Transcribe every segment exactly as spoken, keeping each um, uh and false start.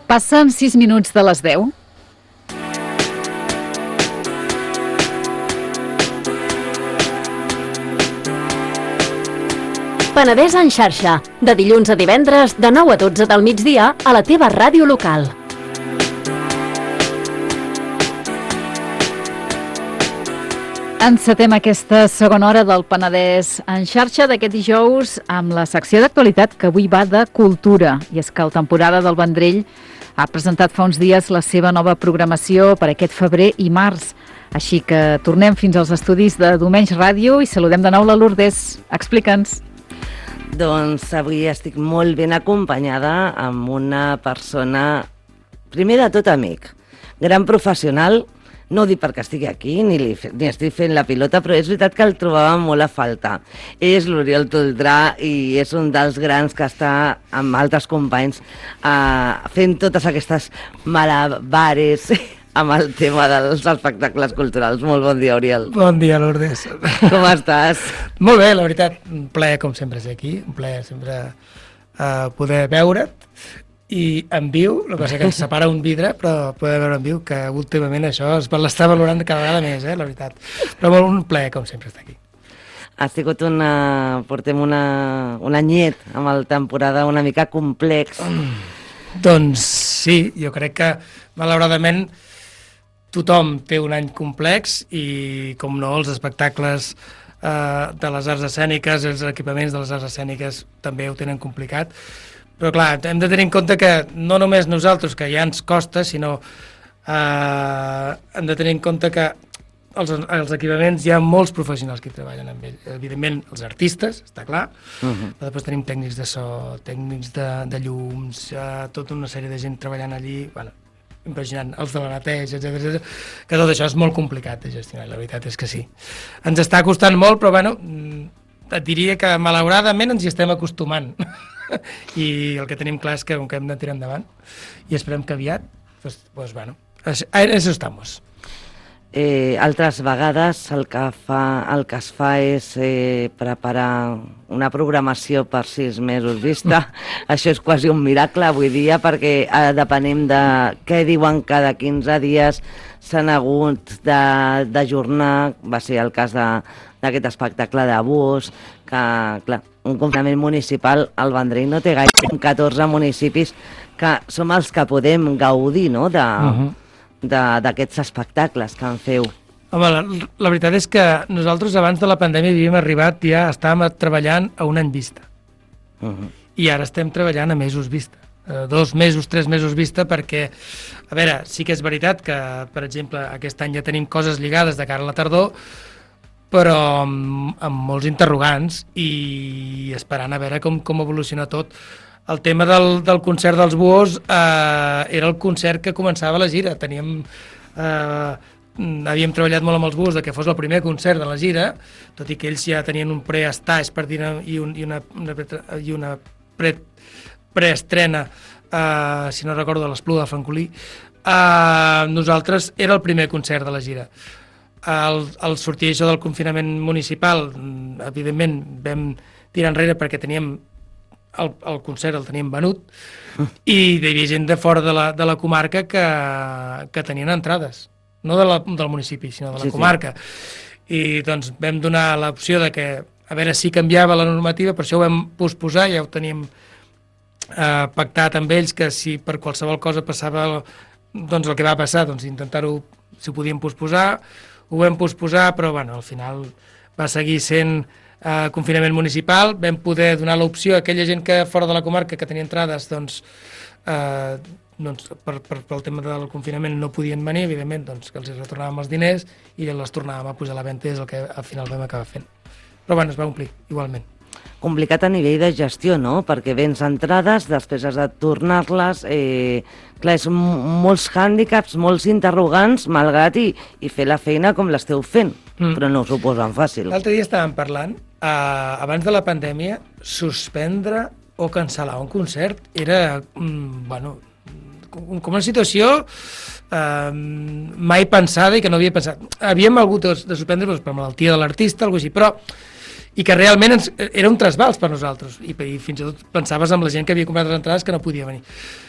Passen sis minuts de les deu. Penedès en xarxa, de dilluns a divendres, de nou a dotze del migdia, a la teva ràdio local. Encetem aquesta segona hora del Penedès en xarxa d'aquest dijous amb la secció d'actualitat que avui va de cultura. I és que el Temporada del Vendrell ha presentat fa uns dies la seva nova programació per aquest febrer i març. Així que tornem fins als estudis de Domenys Ràdio i saludem de nou la Lourdes. Explica'ns. Doncs avui estic molt ben acompanyada amb una persona, primer de tot amic, gran professional. No ho dic perquè estigui aquí, ni, li, ni estic fent la pilota, però és veritat que el trobava molt a falta. Ell és l'Oriol Toldrà i és un dels grans que està amb altres companys uh, fent totes aquestes malabares amb el tema dels espectacles culturals. Molt bon dia, Oriol. Bon dia, Lourdes. Com estàs? Molt bé, la veritat, un plaer com sempre ser aquí, un plaer sempre uh, poder veure't i en viu, el que passa que ens separa un vidre, però poder veure en viu, que últimament això es l'està valorant cada vegada més, eh, la veritat. Però molt un plaer com sempre estar aquí. Ha sigut una... portem una, un anyet amb el temporada una mica complex. Mm. Doncs sí, jo crec que malauradament tothom té un any complex i, com no, els espectacles eh, de les arts escèniques, els equipaments de les arts escèniques també ho tenen complicat. Però clar, hem de tenir en compte que no només nosaltres, que ja ens costa, sinó eh, hem de tenir en compte que els, els equipaments hi ha molts professionals que hi treballen amb ells. Evidentment, els artistes, està clar, uh-huh. Però després tenim tècnics de so, tècnics de, de llums, eh, tota una sèrie de gent treballant allí, bueno, impressionant, els de la neteja, etcètera, etcètera, que tot això és molt complicat de gestionar, la veritat és que sí. Ens està costant molt, però bueno, et diria que malauradament ens hi estem acostumant. I el que tenim clar és que, que hem de tirar endavant i esperem que aviat, doncs, doncs bueno, en eso estamos. Eh, altres vegades el que, fa, el que es fa és eh, preparar una programació per sis mesos vista. Això és quasi un miracle avui dia perquè eh, depenem de què diuen cada quinze dies, s'han hagut d'ajornar, va ser el cas d'aquest espectacle de bus, que clar, un confinament municipal, el Vendrell no té gaire, catorze municipis que som els que podem gaudir, no?, de... Uh-huh. d'aquests espectacles que en feu. Home, la, la veritat és que nosaltres abans de la pandèmia havíem arribat, ja estàvem treballant a un any vista. Uh-huh. I ara estem treballant a mesos vista. Eh, dos mesos, tres mesos vista, perquè, a veure, sí que és veritat que, per exemple, aquest any ja tenim coses lligades de cara a la tardor, però amb, amb molts interrogants i esperant a veure com, com evoluciona tot. El tema del, del concert dels Buhos eh, era el concert que començava la gira. Teníem, eh, havíem treballat molt amb els Buhos de que fos el primer concert de la gira, tot i que ells ja tenien un preestaix per dir, i, un, i una, una, i una pre, preestrena, eh, si no recordo, de l'Espluga de Francolí. Eh, nosaltres era el primer concert de la gira. Al, al sortir això del confinament municipal, evidentment vam tirar enrere perquè teníem El, el concert el teníem venut i hi havia gent de fora de la, de la comarca que, que tenien entrades, no de la, del municipi, sinó de la sí, comarca. Sí. I doncs vam donar l'opció de que, a veure si canviava la normativa, per això ho vam posposar, ja ho teníem eh, pactat amb ells, que si per qualsevol cosa passava doncs el que va passar, doncs intentar-ho, si ho podíem posposar, ho vam posposar, però bueno, al final va seguir sent Uh, confinament municipal. Vam poder donar l'opció a aquella gent que fora de la comarca que tenia entrades, doncs, uh, doncs per, per, pel tema del confinament no podien venir, evidentment, doncs que els retornàvem els diners i les tornàvem a pujar a la venda, és el que al final vam acabar fent. Però bueno, es va omplir, igualment. Complicat a nivell de gestió, no? Perquè vens entrades, després has de tornar-les, eh, clar, és molts hàndicaps, molts interrogants, malgrat i, i fer la feina com l'esteu fent, mm. però no ho suposen fàcil. L'altre dia estàvem parlant, eh, abans de la pandèmia, suspendre o cancel·lar un concert era, mm, bueno, com una situació eh, mai pensada i que no havia pensat. Havíem hagut de suspendre doncs, per malaltia de l'artista, alguna cosa així, però i que realment ens, era un trasbals per nosaltres, i, i fins i tot pensaves amb la gent que havia comprat les entrades que no podia venir.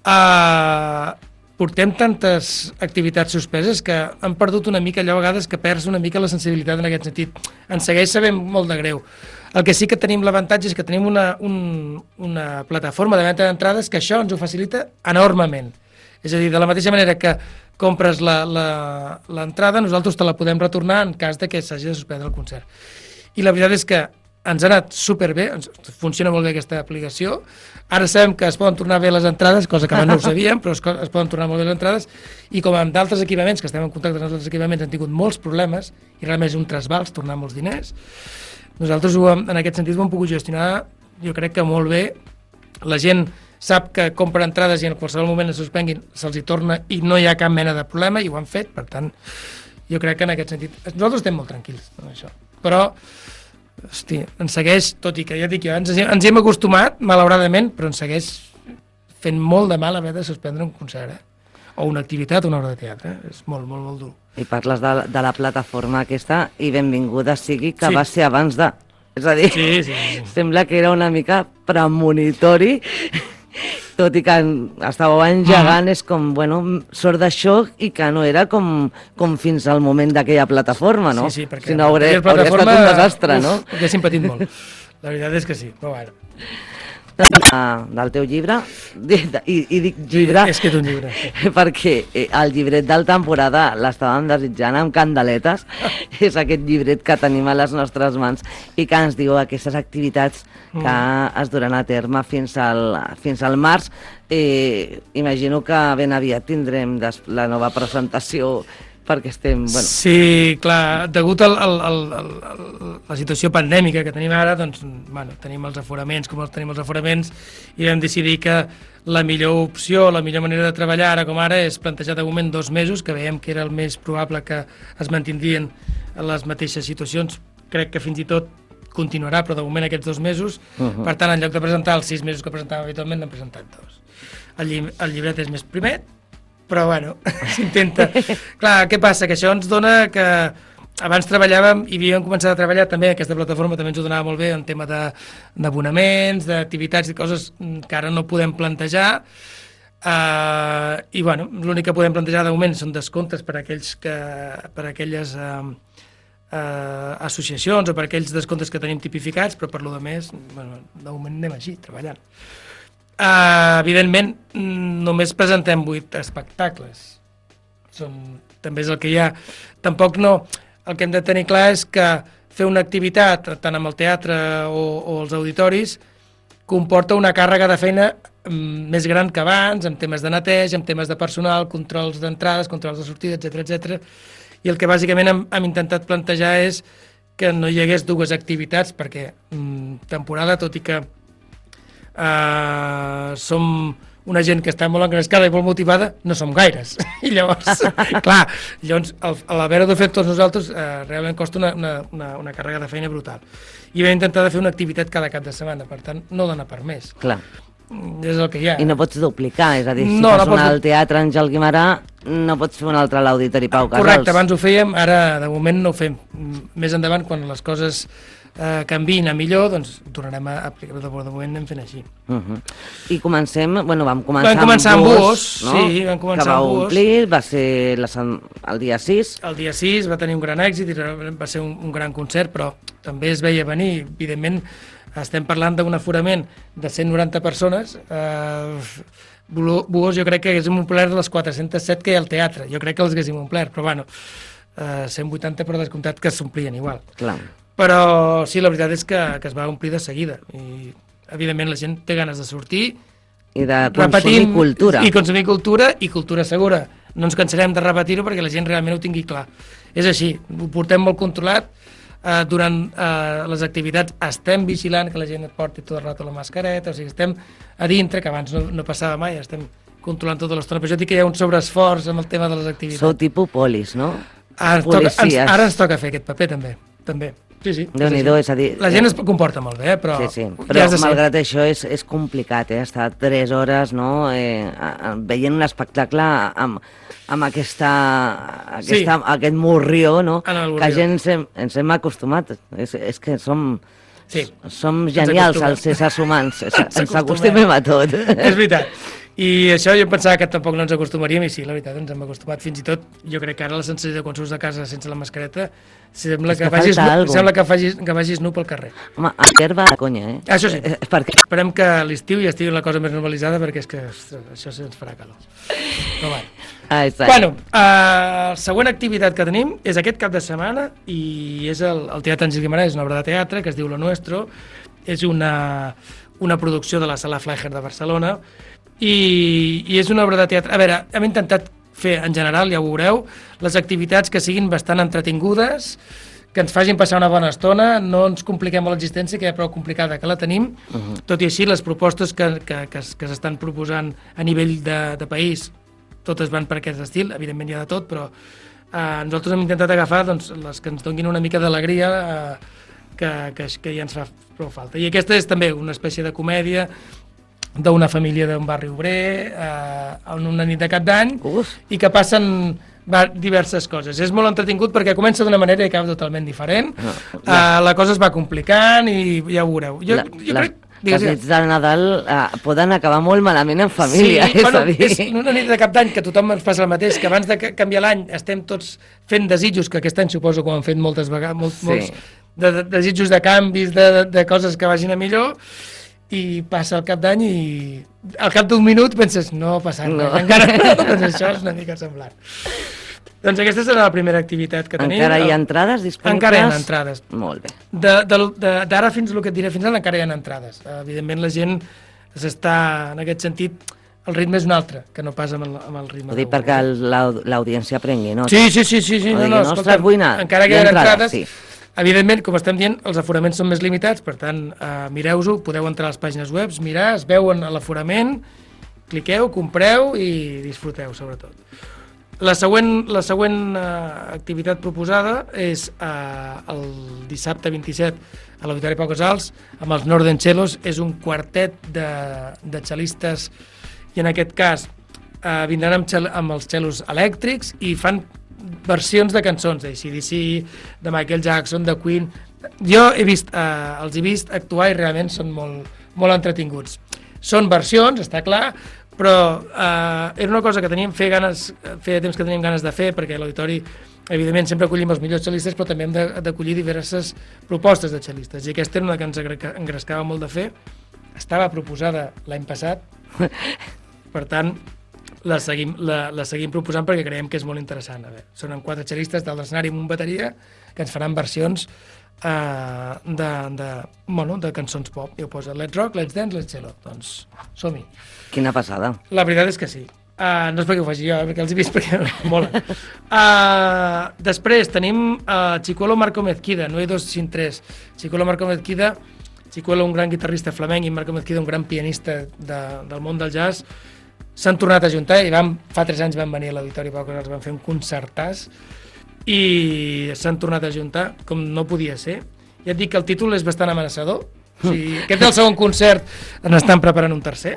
Uh, portem tantes activitats suspeses que han perdut una mica allò a vegades que perds una mica la sensibilitat en aquest sentit. Ens segueix sabent molt de greu. El que sí que tenim l'avantatge és que tenim una, un, una plataforma de venda d'entrades que això ens ho facilita enormement. És a dir, de la mateixa manera que compres l'entrada, nosaltres te la podem retornar en cas de que s'hagi de suspendre el concert. I la veritat és que ens ha anat superbé, funciona molt bé aquesta aplicació. Ara sabem que es poden tornar bé les entrades, cosa que abans no ho sabíem, però es, es poden tornar molt bé les entrades, i com amb d'altres equipaments, que estem en contacte amb altres equipaments, han tingut molts problemes, i realment és un trasbals tornar molts diners. Nosaltres ho hem, en aquest sentit ho hem pogut gestionar, jo crec que molt bé. La gent sap que compra entrades i en qualsevol moment es suspenguin, se'ls hi torna i no hi ha cap mena de problema, i ho han fet, per tant, jo crec que en aquest sentit... Nosaltres estem molt tranquils amb això, però... Hosti, ens segueix, tot i que ja dic jo, ens, ens hi hem acostumat, malauradament, però ens segueix fent molt de mal haver de suspendre un concert, eh? O una activitat, una obra de teatre, eh? És molt, molt, molt dur. I parles de, de la plataforma aquesta, i benvinguda sigui que sí. va ser abans de... És a dir, sí, sí, sí. Sembla que era una mica premonitori, tot i que estàveu engegant, és com, bueno, sort d'això i que no era com, com fins al moment d'aquella plataforma, no? Sí, sí, perquè... Si no, hauria, hauria estat un desastre, uf, no? Hauríem patit molt. La veritat és que sí, però bueno. Del teu llibre, i, i dic llibre, sí, és que és un llibre, sí. Perquè el llibret del temporada l'estàvem desitjant amb candeletes, és aquest llibret que tenim a les nostres mans i que ens diu aquestes activitats que mm. es duran a terme fins al, fins al març. Eh, imagino que ben aviat tindrem la nova presentació, perquè estem... Bueno. Sí, clar, degut a la situació pandèmica que tenim ara, doncs, bueno, tenim els aforaments com els tenim els aforaments, i vam decidir que la millor opció, la millor manera de treballar ara com ara és plantejar de moment dos mesos, que veiem que era el més probable que es mantindrien les mateixes situacions. Crec que fins i tot continuarà, però de moment aquests dos mesos. Uh-huh. Per tant, en lloc de presentar els sis mesos que presentàvem habitualment, n'hem presentat dos. El, lli el llibret és més primet, però bueno, s'intenta. Clar, què passa? Que això ens dona que abans treballàvem i havíem començat a treballar també, aquesta plataforma també ens ho donava molt bé en tema d'abonaments, d'activitats i coses que ara no podem plantejar, uh, i bueno, l'únic que podem plantejar de moment són descomptes per a aquells que, per a aquelles uh, uh, associacions o per a aquells descomptes que tenim tipificats, però per lo de més, bueno, de moment anem així, treballant. Uh, evidentment, només presentem vuit espectacles. Són, també és el que hi ha. Tampoc no... El que hem de tenir clar és que fer una activitat, tant amb el teatre o, o els auditoris, comporta una càrrega de feina mm, més gran que abans, en temes de neteja, en temes de personal, controls d'entrades, controls de sortida, etcètera, etcètera. I el que bàsicament hem, hem intentat plantejar és que no hi hagués dues activitats, perquè mm, temporada, tot i que Uh, som una gent que està molt engrescada i molt motivada, no som gaires. I llavors, clar, llavors, l'haver-ho de fer tots nosaltres uh, realment costa una, una, una, una càrrega de feina brutal. I vam intentar de fer una activitat cada cap de setmana, per tant, no dona per més. Clar. És el que hi ha. I no pots duplicar, és a dir, si no, fas no una pots... al Teatre Àngel Guimerà, no pots fer una altra a l'Auditori Pau Casals. Correcte, abans ho fèiem, ara de moment no ho fem. Més endavant, quan les coses eh, canviïn a millor, doncs tornarem a aplicar, de moment anem fent així. Uh -huh. I comencem, bueno, vam començar, vam començar amb Buos, no? sí, vam començar que va amb Buos. omplir, va ser la, el dia sis. El dia sis va tenir un gran èxit i va ser un, un gran concert, però també es veia venir, evidentment. Estem parlant d'un aforament de cent noranta persones. Eh, Buos jo crec que haguéssim omplert les quatre-centes set que hi ha al teatre. Jo crec que els haguéssim omplert, però bueno, eh, cent vuitanta per descomptat que s'omplien igual. Clar. Però sí, la veritat és que, que es va omplir de seguida. I evidentment la gent té ganes de sortir. I de consumir repetim, cultura. I consumir cultura i cultura segura. No ens cansarem de repetir-ho perquè la gent realment ho tingui clar. És així, ho portem molt controlat. Uh, durant uh, les activitats estem vigilant que la gent et porti tot el rato la mascareta, o sigui, estem a dintre, que abans no, no passava mai, estem controlant tota l'estona, però jo dic que hi ha un sobreesforç amb el tema de les activitats. Sou tipus polis, no? Ara ens, toca, ens, ara ens toca fer aquest paper, també. també. Sí, sí. Déu-n'hi-do, és a dir... La gent es comporta molt bé, eh, però... Sí, sí, però ja malgrat això és, és complicat, eh? Estar tres hores, no?, eh, veient un espectacle amb, amb aquesta, aquesta, sí. aquest morrió, no?, que gent ens hem, ens hem acostumat. És, és que som... Sí. Som genials, els éssers humans. Ens acostumem a tot. És veritat. I això jo pensava que tampoc no ens acostumaríem, i sí, la veritat, ens hem acostumat. Fins i tot, jo crec que ara la sensació de quan surts de casa sense la mascareta sembla que, que vagis, algo. sembla que, vagis, que vagis nu pel carrer. Home, a terra de conya, eh? Això sí, Eh, perquè... esperem que a l'estiu ja estigui la cosa més normalitzada, perquè és que ostres, això se'ns farà calor. Però bueno. Ah, exacte. Bueno, uh, la següent activitat que tenim és aquest cap de setmana i és el, el Teatre Àngel Guimarà, és una obra de teatre que es diu Lo Nuestro, és una, una producció de la Sala Fleischer de Barcelona i, i és una obra de teatre... A veure, hem intentat fer en general, ja ho veureu, les activitats que siguin bastant entretingudes, que ens facin passar una bona estona, no ens compliquem molt l'existència, que ja prou complicada que la tenim, uh -huh. tot i així les propostes que, que, que, que s'estan proposant a nivell de, de país, totes van per aquest estil, evidentment hi ha de tot, però eh, nosaltres hem intentat agafar doncs, les que ens donguin una mica d'alegria, eh, que, que, que ja ens fa prou falta. I aquesta és també una espècie de comèdia d'una família d'un barri obrer eh, en una nit de cap d'any i que passen va, diverses coses. És molt entretingut perquè comença d'una manera i acaba totalment diferent. No, la... Uh, la cosa es va complicant i ja ho veureu. Jo, la, jo la, crec... Les nits de Nadal uh, poden acabar molt malament en família. Sí, és, bueno, a dir... és una nit de cap d'any que tothom ens passa el mateix, que abans de canviar l'any estem tots fent desitjos, que aquest any suposo que ho han fet moltes vegades, molt, sí. molts de, de, desitjos de canvis, de, de, de coses que vagin a millor, i passa el cap d'any i al cap d'un minut penses, no ha passat no. res, encara no, doncs això és una mica semblant. Doncs aquesta serà la primera activitat que tenim. Encara hi ha entrades disponibles? Encara hi ha entrades. Molt bé. D'ara fins el que et diré fins ara encara hi ha entrades. Evidentment la gent s'està, en aquest sentit, el ritme és un altre, que no pas amb el, amb el ritme. Ho dic perquè l'audiència prengui nota. Sí, sí, sí, sí, sí. No, no, no, escolta, anar, encara que hi ha entrades, entrades sí. Evidentment, com estem dient, els aforaments són més limitats, per tant, eh, mireu-ho, podeu entrar a les pàgines web, mirar, es veuen a l'aforament, cliqueu, compreu i disfruteu, sobretot. La següent, la següent eh, activitat proposada és eh, el dissabte vint-i-set a l'Auditori Pau Casals, amb els Northern Cellos. És un quartet de, de xelistes i en aquest cas eh, vindran amb, xel, amb els xelos elèctrics i fan versions de cançons d'A C D C, de Michael Jackson, de Queen. Jo he vist, eh, els he vist actuar i realment són molt, molt entretinguts. Són versions, està clar, però eh, era una cosa que teníem fer ganes, feia temps que teníem ganes de fer, perquè a l'auditori, evidentment, sempre acollim els millors xelistes, però també hem d'acollir diverses propostes de xelistes, i aquesta era una que ens engrescava molt de fer. Estava proposada l'any passat, per tant, la seguim, la, la seguim proposant perquè creiem que és molt interessant. A veure, són quatre xelistes dalt d'escenari amb un bateria que ens faran versions uh, de, de, bueno, de cançons pop. I ho posa Let's Rock, Let's Dance, Let's Cello. Doncs som-hi. Quina passada. La veritat és que sí. Uh, no és perquè ho faci jo, perquè els he vist perquè mola. Uh, després tenim uh, Chicuelo Marco Mezquida, no hi dos sin tres. Chicuelo Marco Mezquida, Chicuelo un gran guitarrista flamenc i Marco Mezquida un gran pianista de, del món del jazz, s'han tornat a juntar i vam, fa tres anys van venir a l'Auditori Pau Casals, van fer un concertàs i s'han tornat a juntar com no podia ser. Ja et dic que el títol és bastant amenaçador. O sigui, aquest és el segon concert, n'estan preparant un tercer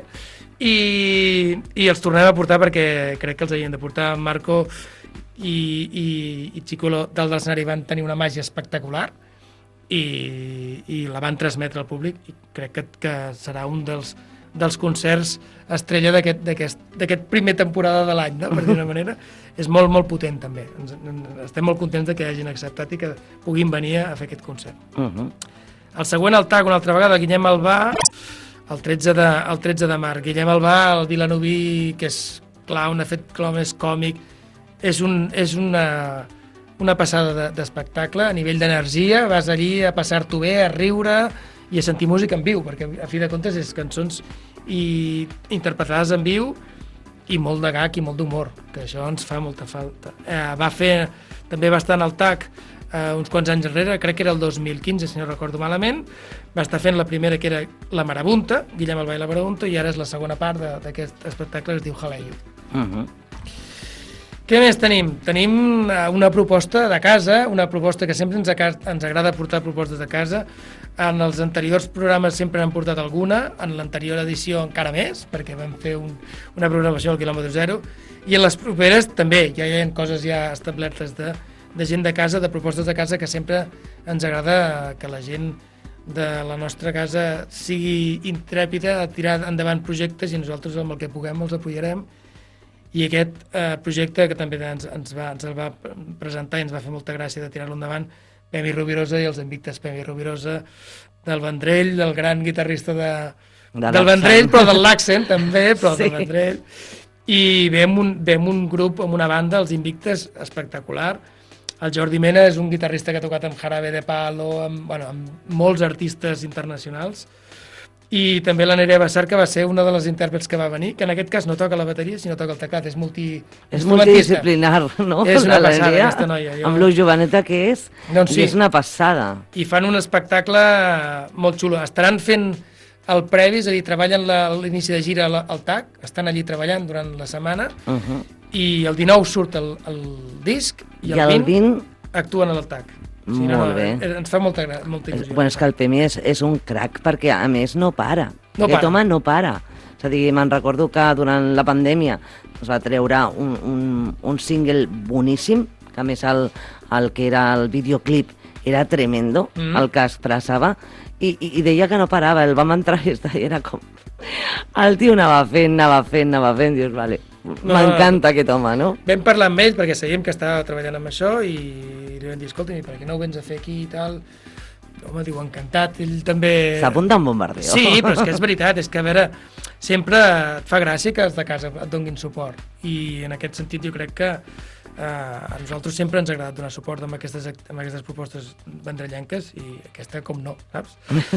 i, i els tornem a portar perquè crec que els havien de portar. Marco i, i, i Chicuelo dalt de l'escenari van tenir una màgia espectacular i, i la van transmetre al públic i crec que, que serà un dels dels concerts estrella d'aquest primer temporada de l'any, no? Per dir una manera. És molt, molt potent, també. Ens, estem molt contents de que hagin acceptat i que puguin venir a fer aquest concert. Uh -huh. El següent, al T A C, una altra vegada, Guillem Albà, el tretze de, el tretze de març. Guillem Albà, el vilanoví, que és clown, ha fet clown, és còmic, és, un, és una, una passada d'espectacle, a nivell d'energia, vas allí a passar-t'ho bé, a riure i a sentir música en viu, perquè a fi de comptes és cançons i interpretades en viu i molt de gag i molt d'humor, que això ens fa molta falta. Eh, va fer també bastant el T A C eh, uns quants anys enrere, crec que era el dos mil quinze, si no recordo malament, va estar fent la primera que era La Marabunta, Guillem Albà i La Marabunta, i ara és la segona part d'aquest espectacle que es diu Haleio. Uh -huh. Què més tenim? Tenim una proposta de casa, una proposta que sempre ens, ens agrada portar propostes de casa. En els anteriors programes sempre n'han portat alguna, en l'anterior edició encara més, perquè vam fer un, una programació al quilòmetre zero, i en les properes també, ja hi ha coses ja establertes de, de gent de casa, de propostes de casa, que sempre ens agrada que la gent de la nostra casa sigui intrèpida a tirar endavant projectes i nosaltres amb el que puguem els apoyarem. I aquest eh, projecte, que també ens, ens, va, ens el va presentar i ens va fer molta gràcia de tirar-lo endavant, Pemi Rovirosa i els Invictes Pemi Rovirosa, del Vendrell, del gran guitarrista de, de del Vendrell, però del Laxen també, però sí. Del Vendrell. I ve amb, un, ve amb un grup, amb una banda, els Invictes, espectacular. El Jordi Mena és un guitarrista que ha tocat amb Jarabe de Palo, amb, bueno, amb molts artistes internacionals. I també la Nerea Bassar, que va ser una de les intèrprets que va venir, que en aquest cas no toca la bateria, sinó toca el teclat, és multi... És multidisciplinar, no? És una passada, aquesta noia. Jo... Amb lo joveneta que és, doncs sí. És una passada. I fan un espectacle molt xulo. Estaran fent el previ, és a dir, treballen l'inici de gira al, al T A C, estan allí treballant durant la setmana, uh -huh. i el dinou surt el, el disc, i el, I el vint, vint actuen al T A C. Sí, molt no, no, bé. Ens fa molta, molta il·lusió. Bueno, és que el Pemi és, és un crac perquè, a més, no para. No Aquest para. home no para. És a dir, me'n recordo que durant la pandèmia es va treure un, un, un single boníssim, que a més el, el que era el videoclip era tremendo, mm. el que expressava, i, i, i deia que no parava. El vam entrar i era com... El tio anava fent, anava fent, anava fent, dius, vale, no, m'encanta aquest home, no? Vam parlar amb ell perquè sabíem que estava treballant amb això i li vam dir, escolta, per què no ho vens a fer aquí i tal? Home, diu, encantat, ell també... S'apunta en bombardeo. Sí, però és que és veritat, és que a veure, sempre et fa gràcia que els de casa et donguin suport i en aquest sentit jo crec que Uh, a nosaltres sempre ens ha agradat donar suport amb aquestes, amb aquestes propostes vendrellenques i aquesta com no, saps?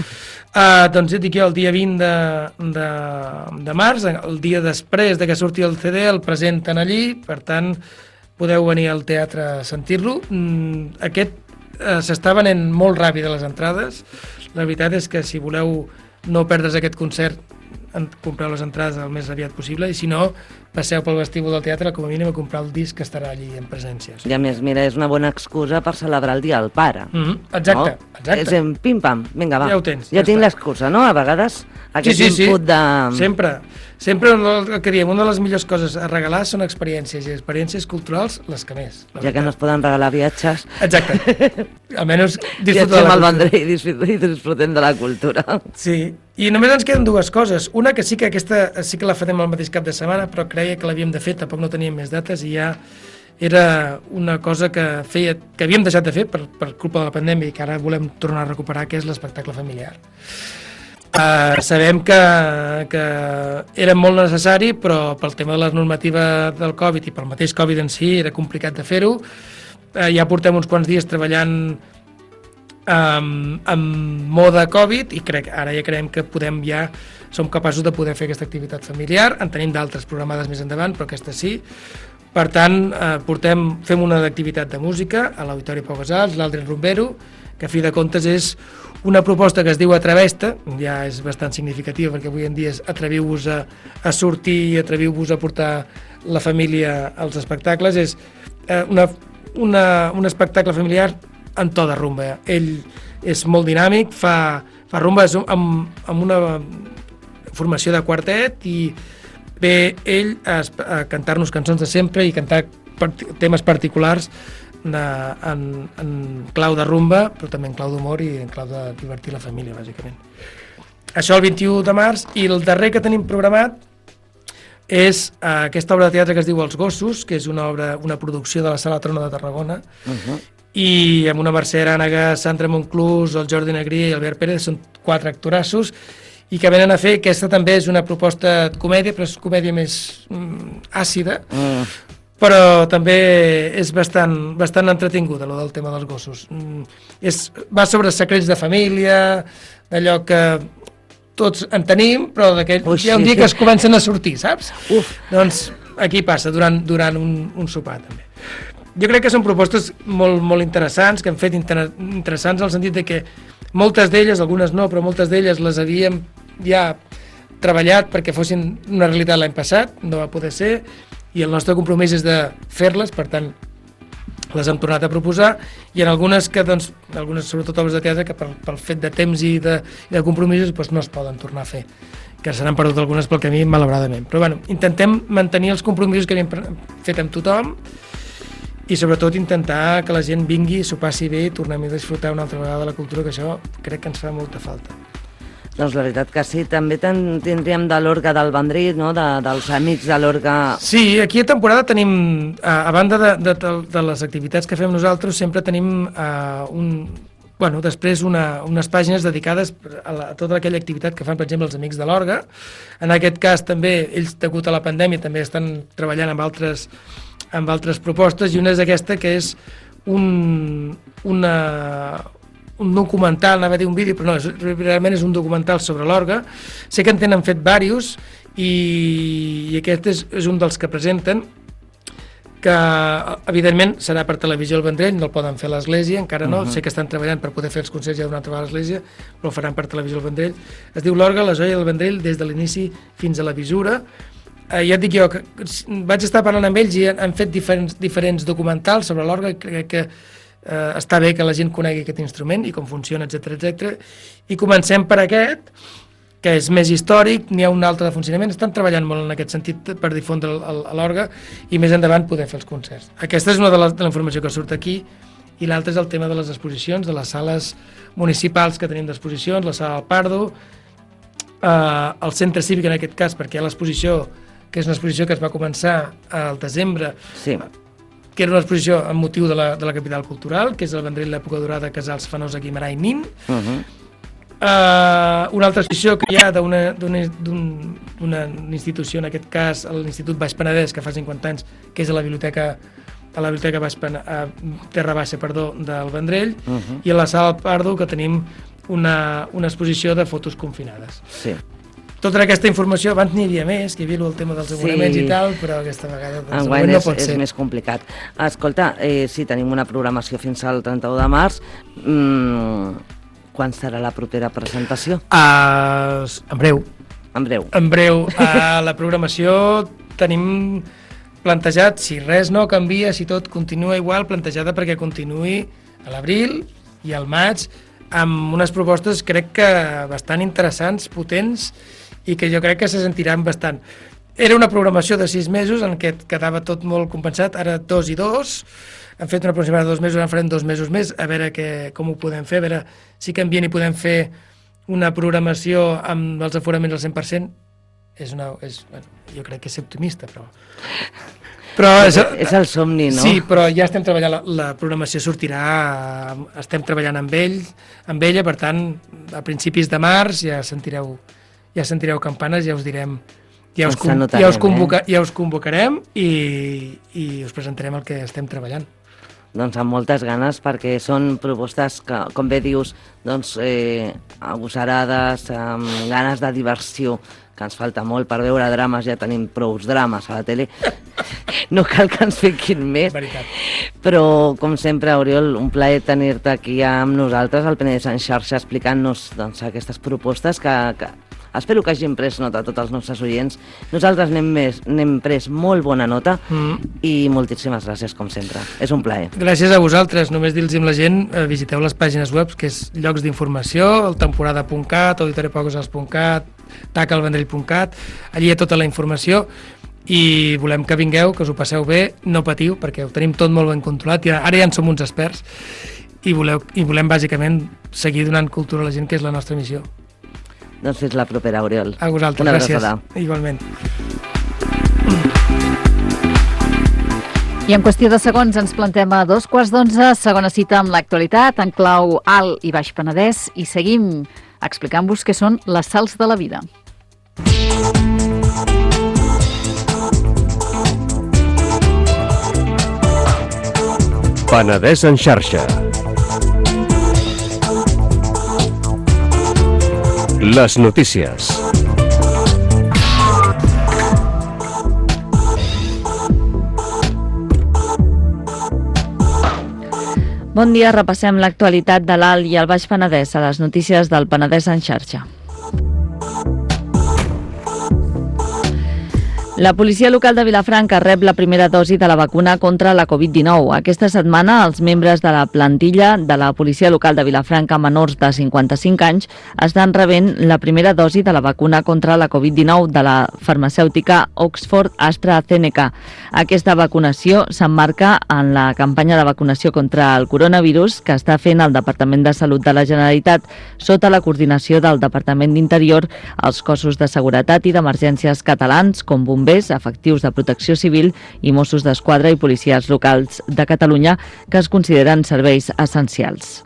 uh, doncs ja et dic jo, el dia vint de, de, de març, el dia després de que surti el C D, el presenten allí, per tant podeu venir al teatre a sentir-lo. mm, aquest uh, s'està venent molt ràpid a les entrades. La veritat és que si voleu no perdre's aquest concert, compreu les entrades el més aviat possible i si no, passeu pel vestíbul del teatre com a mínim a comprar el disc que estarà allí en presència. I a més, mira, és una bona excusa per celebrar el Dia del Pare. Mm-hmm. Exacte, no? Exacte. És en pim-pam, vinga, va. Ja ho tens. Ja, ja tinc l'excusa, no? A vegades aquest sí, sí, input sí. de... Sempre. Sempre el que diem, una de les millors coses a regalar són experiències i experiències culturals les que més. Ja que no es poden regalar viatges... Exacte. Almenys disfrutem de la cultura. I disfrutem de la cultura. Sí. I només ens queden dues coses. Una que sí que aquesta sí que la farem el mateix cap de setmana, però creia que l'havíem de fer, tampoc no teníem més dates i ja era una cosa que feia que havíem deixat de fer per, per culpa de la pandèmia i que ara volem tornar a recuperar, que és l'espectacle familiar. Uh, sabem que, que era molt necessari, però pel tema de la normativa del Covid i pel mateix Covid en si era complicat de fer-ho. Uh, ja portem uns quants dies treballant Um, amb mode Covid i crec, ara ja creiem que podem ja som capaços de poder fer aquesta activitat familiar. En tenim d'altres programades més endavant, però aquesta sí. Per tant, eh, portem, fem una activitat de música a l'Auditori Pau Casals, l'Aldrin Rumbero, que a fi de comptes és una proposta que es diu Atrevesta, ja és bastant significativa perquè avui en dia és atreviu-vos a, a sortir i atreviu-vos a portar la família als espectacles. És eh, una, una, un espectacle familiar en to de rumba. Ell és molt dinàmic, fa, fa rumba amb, amb una formació de quartet i ve ell a, a cantar-nos cançons de sempre i cantar part, temes particulars de, en, en clau de rumba, però també en clau d'humor i en clau de divertir la família, bàsicament. Això el vint-i-u de març, i el darrer que tenim programat és uh, aquesta obra de teatre que es diu Els Gossos, que és una obra, una producció de la Sala Trona de Tarragona, uh-huh. i amb una Mercè Arànega, Sandra Monclús, el Jordi Negria i Albert Pérez, són quatre actorassos, i que venen a fer, aquesta també és una proposta de comèdia, però és comèdia més mm, àcida, mm. però també és bastant, bastant entretinguda, allò del tema dels gossos. Mm, és, va sobre secrets de família, d'allò que tots en tenim, però d'aquell, hi ha un dia que es comencen a sortir, saps? Uf. Doncs aquí passa, durant, durant un, un sopar, també. Jo crec que són propostes molt, molt interessants, que han fet inter interessants en el sentit de que moltes d'elles, algunes no, però moltes d'elles les havíem ja treballat perquè fossin una realitat l'any passat, no va poder ser, i el nostre compromís és de fer-les, per tant, les hem tornat a proposar, i en algunes que, doncs, algunes sobretot obres de teatre, que pel, pel fet de temps i de, i de compromisos doncs no es poden tornar a fer, que se n'han perdut algunes pel camí, malauradament. Però bueno, intentem mantenir els compromisos que havíem fet amb tothom, i sobretot intentar que la gent vingui, s'ho passi bé i tornem a disfrutar una altra vegada de la cultura, que això crec que ens fa molta falta. Doncs la veritat que sí, també ten, tindríem de l'Orga del Vendrell, no? de, dels amics de l'Orga... Sí, aquí a temporada tenim, a, a banda de, de, de les activitats que fem nosaltres, sempre tenim uh, un... Bueno, després una, unes pàgines dedicades a, la, a tota aquella activitat que fan, per exemple, els amics de l'Orga. En aquest cas també, ells, degut a la pandèmia, també estan treballant amb altres, amb altres propostes, i una és aquesta, que és un, una, un documental, anava a dir un vídeo, però no, és, realment és un documental sobre l'Orga. Sé que en tenen fet diversos, i, i aquest és, és un dels que presenten, que evidentment serà per televisió al Vendrell, no el poden fer a l'església, encara no, uh -huh. Sé que estan treballant per poder fer els concerts ja d'una altra vegada a l'església, però ho faran per televisió al Vendrell. Es diu l'Orga, la joia del Vendrell, des de l'inici fins a la visura. Eh, ja et dic jo, que vaig estar parlant amb ells i han, han fet diferents, diferents documentals sobre l'Orga, i crec que eh, està bé que la gent conegui aquest instrument i com funciona, etcètera, etcètera. I comencem per aquest, que és més històric, n'hi ha un altre de funcionament, estan treballant molt en aquest sentit per difondre l'Orga, i més endavant poder fer els concerts. Aquesta és una de la, de la informació que surt aquí, i l'altra és el tema de les exposicions, de les sales municipals que tenim d'exposicions, la sala del Pardo, eh, el centre cívic en aquest cas, perquè hi ha l'exposició, que és una exposició que es va començar al desembre, sí, que era una exposició amb motiu de la, de la capital cultural, que és el Vendrell l'època dorada, Casals, Fenosa, Guimerà i Nin. Uh-huh. Uh, una altra exposició que hi ha d'una institució, en aquest cas l'Institut Baix Penedès, que fa cinquanta anys, que és a la biblioteca a la biblioteca Baix Pen a Terra Baixa, perdó, del Vendrell, uh-huh. I a la sala del Pardo, que tenim una, una exposició de fotos confinades. Sí. Tota aquesta informació, abans n'hi havia més, que hi havia el tema dels abonaments, sí, i tal, però aquesta vegada doncs, no és, pot és ser. més complicat. Escolta, eh, sí, tenim una programació fins al trenta-u de març. Mm, quan serà la propera presentació? Uh, en breu. En breu. En breu. Uh, la programació tenim plantejat, si res no canvia, si tot continua igual, plantejada perquè continuï a l'abril i al maig, amb unes propostes, crec que bastant interessants, potents, i que jo crec que se sentiran bastant. Era una programació de sis mesos en què quedava tot molt compensat, ara dos i dos, hem fet una programació de dos mesos, ara en farem dos mesos més, a veure que, com ho podem fer, a veure si canvien i podem fer una programació amb els aforaments al cent per cent. És una, és, bueno, jo crec que és optimista, però... però és, és el somni, no? Sí, però ja estem treballant, la, la programació sortirà, estem treballant amb ell, amb ella, per tant, a principis de març ja sentireu, ja sentireu campanes, ja us direm, ja us, con, ja us, convoca, eh? ja us convocarem i, i us presentarem el que estem treballant. Doncs amb moltes ganes, perquè són propostes que, com bé dius, doncs, eh, agosarades, amb ganes de diversió, que ens falta molt per veure drames, ja tenim prous drames a la tele, no cal que ens fiquin més. Veritat. Però, com sempre, Oriol, un plaer tenir-te aquí amb nosaltres, al Penedès en xarxa, explicant-nos doncs, aquestes propostes que, que espero que hagin pres nota tots els nostres oients. Nosaltres n'hem, més, n'hem pres molt bona nota mm. i moltíssimes gràcies, com sempre. És un plaer. Gràcies a vosaltres. Només dir-los amb la gent, eh, visiteu les pàgines web, que és llocs d'informació, el temporada punt cat, auditoriapogosals punt cat, tacalvendrell punt cat, allí hi ha tota la informació i volem que vingueu, que us ho passeu bé, no patiu, perquè ho tenim tot molt ben controlat, i ara ja en som uns experts i, voleu, i volem bàsicament seguir donant cultura a la gent, que és la nostra missió. Doncs fins la propera, Oriol. A vosaltres, una gràcies. Abraçada. Igualment. I en qüestió de segons ens plantem a dos quarts d'onze, segona cita amb l'actualitat en clau Alt i Baix Penedès, i seguim explicant-vos què són les sals de la vida. Penedès en xarxa. Les notícies. Bon dia, repassem l'actualitat de l'Alt i el Baix Penedès a les notícies del Penedès en xarxa. La policia local de Vilafranca rep la primera dosi de la vacuna contra la covid dinou. Aquesta setmana, els membres de la plantilla de la policia local de Vilafranca menors de cinquanta-cinc anys estan rebent la primera dosi de la vacuna contra la covid dinou de la farmacèutica Oxford AstraZeneca. Aquesta vacunació s'emmarca en la campanya de vacunació contra el coronavirus que està fent el Departament de Salut de la Generalitat sota la coordinació del Departament d'Interior, els cossos de seguretat i d'emergències catalans, com bombers, efectius de protecció civil i Mossos d'Esquadra i policies locals de Catalunya que es consideren serveis essencials.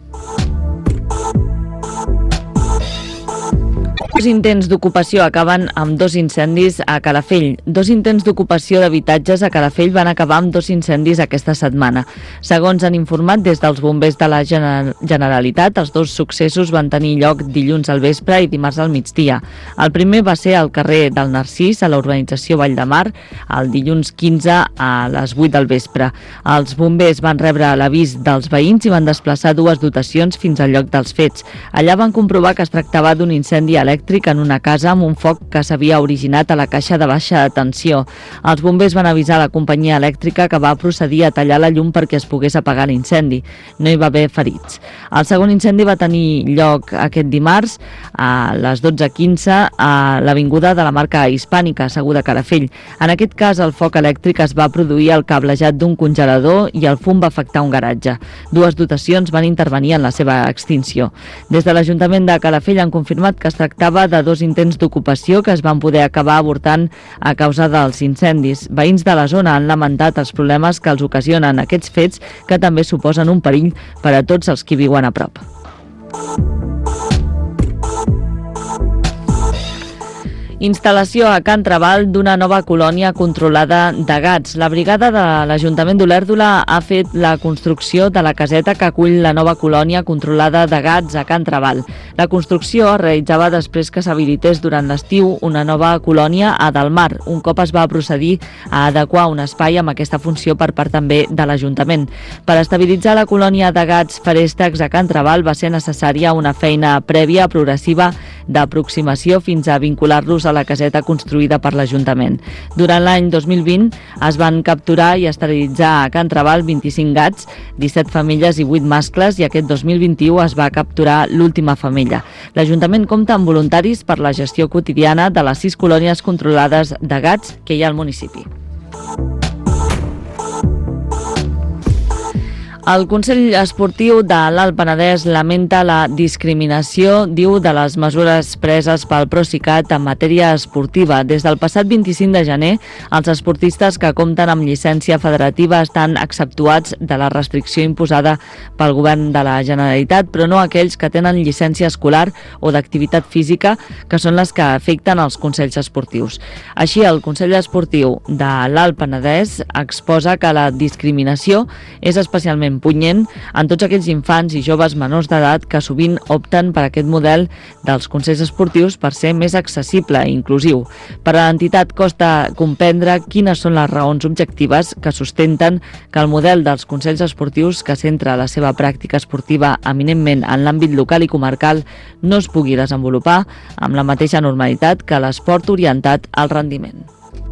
Dos intents d'ocupació acaben amb dos incendis a Calafell. Dos intents d'ocupació d'habitatges a Calafell van acabar amb dos incendis aquesta setmana. Segons han informat des dels bombers de la Generalitat, els dos successos van tenir lloc dilluns al vespre i dimarts al migdia. El primer va ser al carrer del Narcís, a la urbanització Vall de Mar, el dilluns quinze a les vuit del vespre. Els bombers van rebre l'avís dels veïns i van desplaçar dues dotacions fins al lloc dels fets. Allà van comprovar que es tractava d'un incendi elèctric en una casa amb un foc que s'havia originat a la caixa de baixa tensió. Els bombers van avisar la companyia elèctrica que va procedir a tallar la llum perquè es pogués apagar l'incendi. No hi va haver ferits. El segon incendi va tenir lloc aquest dimarts a les dotze quinze a l'avinguda de la marca Hispànica, segur de Calafell. En aquest cas, el foc elèctric es va produir al cablejat d'un congelador i el fum va afectar un garatge. Dues dotacions van intervenir en la seva extinció. Des de l'Ajuntament de Calafell han confirmat que es tractava de dos intents d'ocupació que es van poder acabar avortant a causa dels incendis. Veïns de la zona han lamentat els problemes que els ocasionen aquests fets, que també suposen un perill per a tots els qui viuen a prop. Instal·lació a Can Trabal d'una nova colònia controlada de gats. La brigada de l'Ajuntament d'Olèrdola ha fet la construcció de la caseta que acull la nova colònia controlada de gats a Can Trabal. La construcció es realitzava després que s'habilités durant l'estiu una nova colònia a Delmar, un cop es va procedir a adequar un espai amb aquesta funció per part també de l'Ajuntament. Per estabilitzar la colònia de gats feréstecs a Can Trabal va ser necessària una feina prèvia progressiva d'aproximació fins a vincular-los a la caseta construïda per l'Ajuntament. Durant l'any dos mil vint es van capturar i esterilitzar a Can Trabal vint-i-cinc gats, disset femelles i vuit mascles, i aquest dos mil vint-i-u es va capturar l'última femella. L'Ajuntament compta amb voluntaris per la gestió quotidiana de les sis colònies controlades de gats que hi ha al municipi. El Consell Esportiu de l'Alt Penedès lamenta la discriminació, diu, de les mesures preses pel Procicat en matèria esportiva. Des del passat vint-i-cinc de gener, els esportistes que compten amb llicència federativa estan exceptuats de la restricció imposada pel Govern de la Generalitat, però no aquells que tenen llicència escolar o d'activitat física, que són les que afecten els consells esportius. Així, el Consell Esportiu de l'Alt Penedès exposa que la discriminació és especialment punyent en tots aquells infants i joves menors d'edat que sovint opten per aquest model dels consells esportius per ser més accessible i inclusiu. Per a l'entitat costa comprendre quines són les raons objectives que sustenten que el model dels consells esportius, que centra la seva pràctica esportiva eminentment en l'àmbit local i comarcal, no es pugui desenvolupar amb la mateixa normalitat que l'esport orientat al rendiment.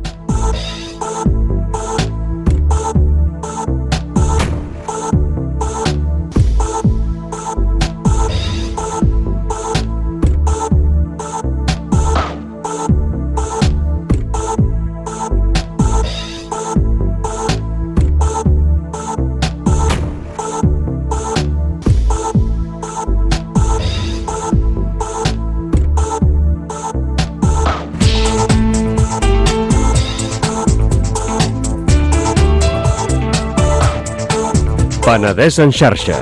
Penedès en xarxa.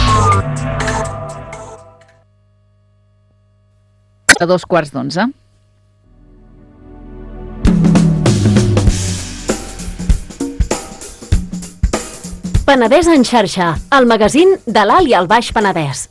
A dos quarts d'onze. Penedès en xarxa, el magazín de l'Alt i el Baix Penedès.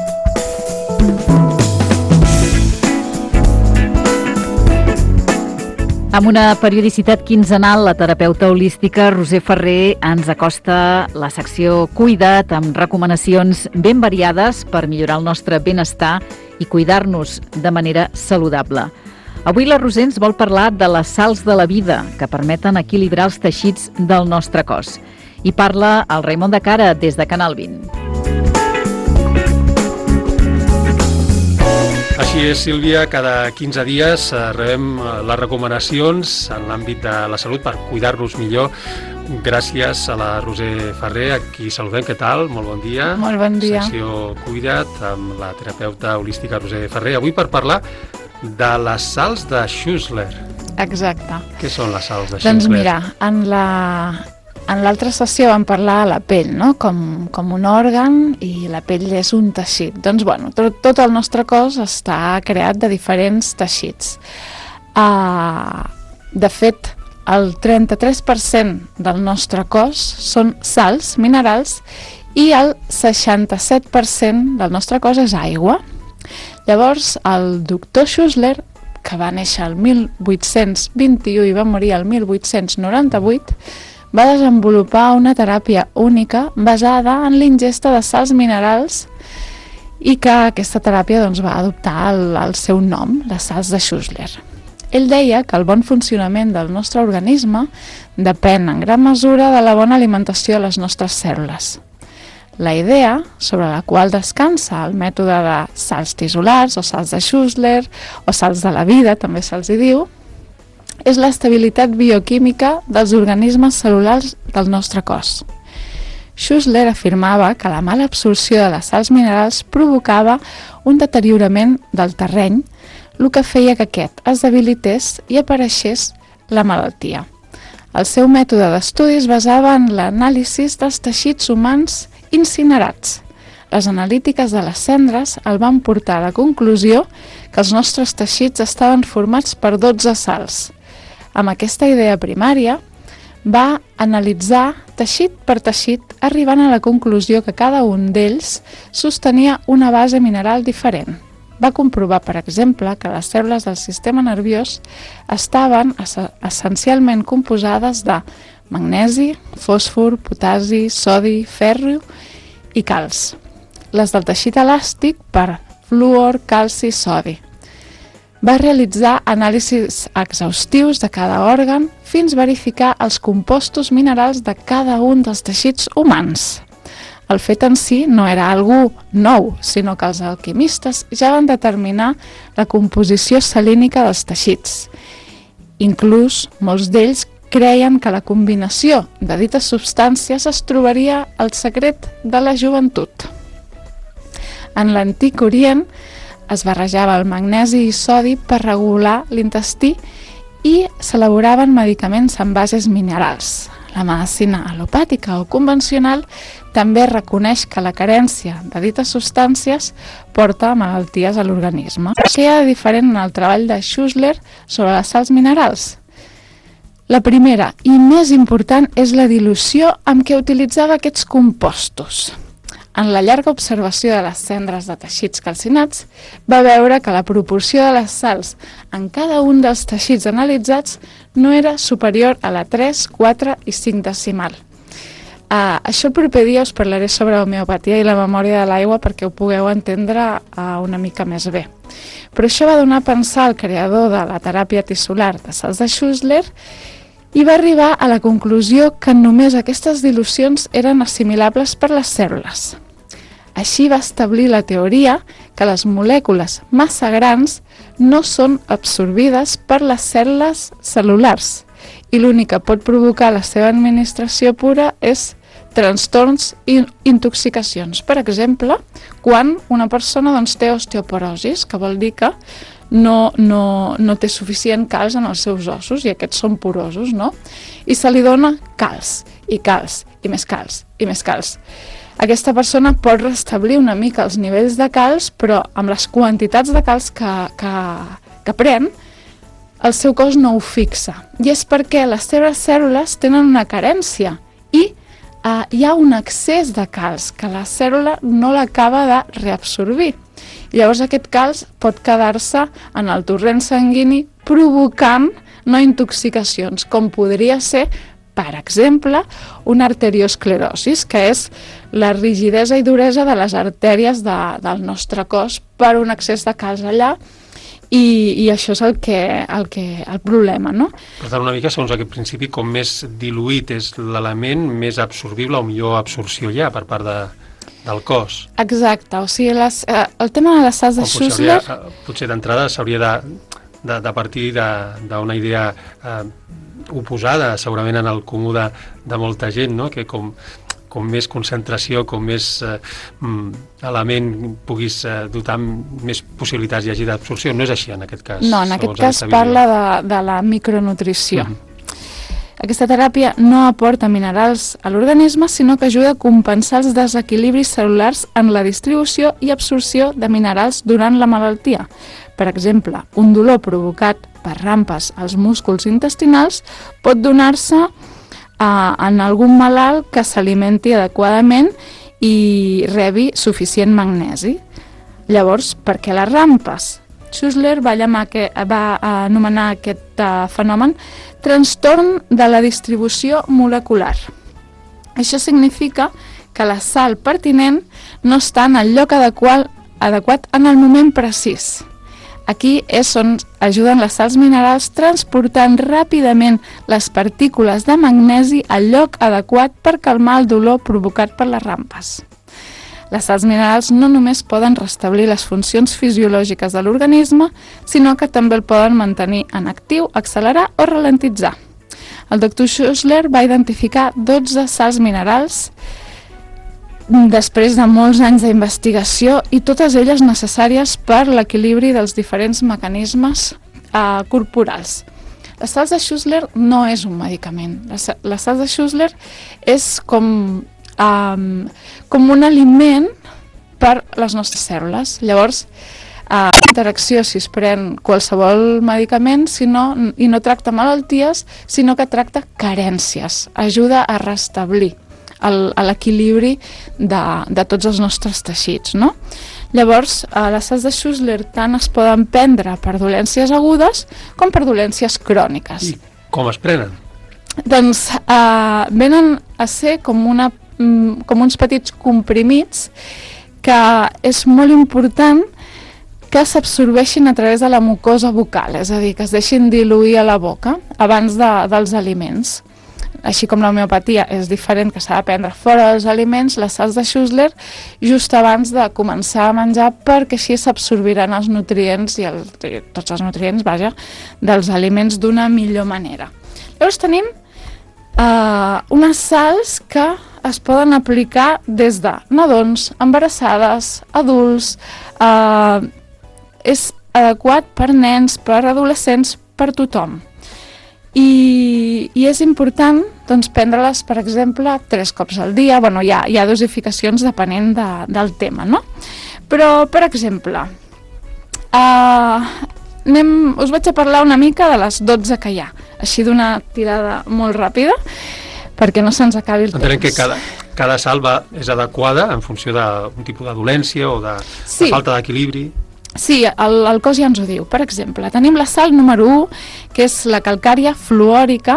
Amb una periodicitat quinzenal, la terapeuta holística Roser Ferrer ens acosta la secció Cuida't, amb recomanacions ben variades per millorar el nostre benestar i cuidar-nos de manera saludable. Avui la Roser ens vol parlar de les sals de la vida que permeten equilibrar els teixits del nostre cos. I parla el Raimon de Cara des de Canal vint. Així és, Sílvia, cada quinze dies rebem les recomanacions en l'àmbit de la salut per cuidar-nos millor. Gràcies a la Roser Ferrer, a qui saludem. Què tal? Molt bon dia. Molt bon dia. Secció Cuida't amb la terapeuta holística Roser Ferrer. Avui per parlar de les sals de Schussler. Exacte. Què són les sals de Schussler? Doncs mira, en la... En l'altra sessió vam parlar de la pell, no? com, com un òrgan, i la pell és un teixit. Doncs, bueno, tot, tot el nostre cos està creat de diferents teixits. Uh, de fet, el trenta-tres per cent del nostre cos són sals, minerals, i el seixanta-set per cent del nostre cos és aigua. Llavors, el doctor Schussler, que va néixer el mil vuit-cents vint-i-u i va morir el mil vuit-cents noranta-vuit, va desenvolupar una teràpia única basada en l'ingesta de sals minerals i que aquesta teràpia doncs, va adoptar el, el seu nom, les sals de Schussler. Ell deia que el bon funcionament del nostre organisme depèn en gran mesura de la bona alimentació de les nostres cèl·lules. La idea sobre la qual descansa el mètode de sals tisolars o sals de Schussler o sals de la vida, també se'ls hi diu, és l'estabilitat bioquímica dels organismes cel·lulars del nostre cos. Schussler afirmava que la mala absorció de les sals minerals provocava un deteriorament del terreny, el que feia que aquest es debilités i apareixés la malaltia. El seu mètode d'estudi es basava en l'anàlisi dels teixits humans incinerats. Les analítiques de les cendres el van portar a la conclusió que els nostres teixits estaven formats per dotze sals. Amb aquesta idea primària, va analitzar teixit per teixit, arribant a la conclusió que cada un d'ells sostenia una base mineral diferent. Va comprovar, per exemple, que les cèl·lules del sistema nerviós estaven essencialment composades de magnesi, fòsfor, potasi, sodi, ferro i calç. Les del teixit elàstic per fluor, calci i sodi. Va realitzar anàlisis exhaustius de cada òrgan fins a verificar els compostos minerals de cada un dels teixits humans. El fet en si no era algú nou, sinó que els alquimistes ja van determinar la composició salínica dels teixits. Inclús molts d'ells creien que la combinació de dites substàncies es trobaria el secret de la joventut. En l'antic Orient es barrejava el magnesi i sodi per regular l'intestí i s'elaboraven medicaments amb bases minerals. La medicina alopàtica o convencional també reconeix que la carència de dites substàncies porta a malalties a l'organisme. Què hi ha de diferent en el treball de Schussler sobre les sals minerals? La primera i més important és la dilució amb què utilitzava aquests compostos. En la llarga observació de les cendres de teixits calcinats, va veure que la proporció de les sals en cada un dels teixits analitzats no era superior a la tres, quatre i cinc decimal. Uh, això el proper dia us parlaré sobre l'homeopatia i la memòria de l'aigua perquè ho pugueu entendre uh, una mica més bé. Però això va donar a pensar al creador de la teràpia tissular de sals de Schussler i va arribar a la conclusió que només aquestes dilucions eren assimilables per les cèl·lules. Així va establir la teoria que les molècules massa grans no són absorbides per les cèl·lules cel·lulars i l'únic que pot provocar la seva administració pura és trastorns i intoxicacions. Per exemple, quan una persona doncs, té osteoporosis, que vol dir que no, no, no té suficient calç en els seus ossos i aquests són porosos, no? I se li dona calç, i calç, i més calç, i més calç. Aquesta persona pot restablir una mica els nivells de calç, però amb les quantitats de calç que, que, que pren, el seu cos no ho fixa. I és perquè les seves cèl·lules tenen una carència i eh, hi ha un excés de calç que la cèl·lula no l'acaba de reabsorbir. Llavors aquest calç pot quedar-se en el torrent sanguini provocant no intoxicacions, com podria ser, per exemple, una arteriosclerosis, que és la rigidesa i duresa de les artèries de, del nostre cos per un excés de calç allà i, i això és el que, el que el problema, no? Per tant, una mica, segons aquest principi, com més diluït és l'element, més absorbible o millor absorció hi ha per part de, del cos. Exacte, o sigui, les, eh, el tema de les sals de Schussler... Potser, potser d'entrada s'hauria de, de, de partir d'una idea eh, oposada, segurament en el comú de, de molta gent, no? Que com, com més concentració, com més eh, element puguis eh, dotar més possibilitats hi hagi d'absorció. No és així en aquest cas. No, en aquest cas parla de, de la micronutrició. Mm-hmm. Aquesta teràpia no aporta minerals a l'organisme, sinó que ajuda a compensar els desequilibris cel·lulars en la distribució i absorció de minerals durant la malaltia. Per exemple, un dolor provocat per rampes als músculs intestinals pot donar-se Uh, en algun malalt que s'alimenti adequadament i rebi suficient magnesi. Llavors, per què les rampes? Schussler va, que, va anomenar aquest uh, fenomen trastorn de la distribució molecular. Això significa que la sal pertinent no està en el lloc adequat, adequat en el moment precís. Aquí és on ajuden les sals minerals transportant ràpidament les partícules de magnesi al lloc adequat per calmar el dolor provocat per les rampes. Les sals minerals no només poden restablir les funcions fisiològiques de l'organisme, sinó que també el poden mantenir en actiu, accelerar o ralentitzar. El doctor Schussler va identificar dotze sals minerals després de molts anys d'investigació i totes elles necessàries per l'equilibri dels diferents mecanismes eh, corporals. La sals de Schussler no és un medicament. La, la sals de Schussler és com, um, com un aliment per les nostres cèl·lules. Llavors, uh, interacció si es pren qualsevol medicament si no, i no tracta malalties, sinó que tracta carències. Ajuda a restablir l'equilibri de, de tots els nostres teixits, no? Llavors, eh, les sals de Schussler tant es poden prendre per dolències agudes com per dolències cròniques. I com es prenen? Doncs eh, venen a ser com, una, com uns petits comprimits que és molt important que s'absorbeixin a través de la mucosa bucal, és a dir, que es deixin diluir a la boca abans de, dels aliments. Així com l'homeopatia és diferent, que s'ha de prendre fora dels aliments, les sals de Schussler just abans de començar a menjar, perquè així s'absorbiran els nutrients i el, tots els nutrients, vaja, dels aliments d'una millor manera. Llavors tenim eh, unes sals que es poden aplicar des de nadons, embarassades, adults, eh, és adequat per nens, per adolescents, per tothom. I, i és important doncs, prendre-les, per exemple, tres cops al dia. Bueno, hi ha, hi ha dosificacions depenent de, del tema, no? Però, per exemple, uh, anem, us vaig a parlar una mica de les dotze que hi ha, així d'una tirada molt ràpida, perquè no se'ns acabi el temps. Entenem que cada, cada sal va, és adequada en funció d'un tipus de dolència o de, sí. de falta d'equilibri. Sí, el, el cos ja ens ho diu. Per exemple, tenim la sal número u, que és la calcària fluòrica.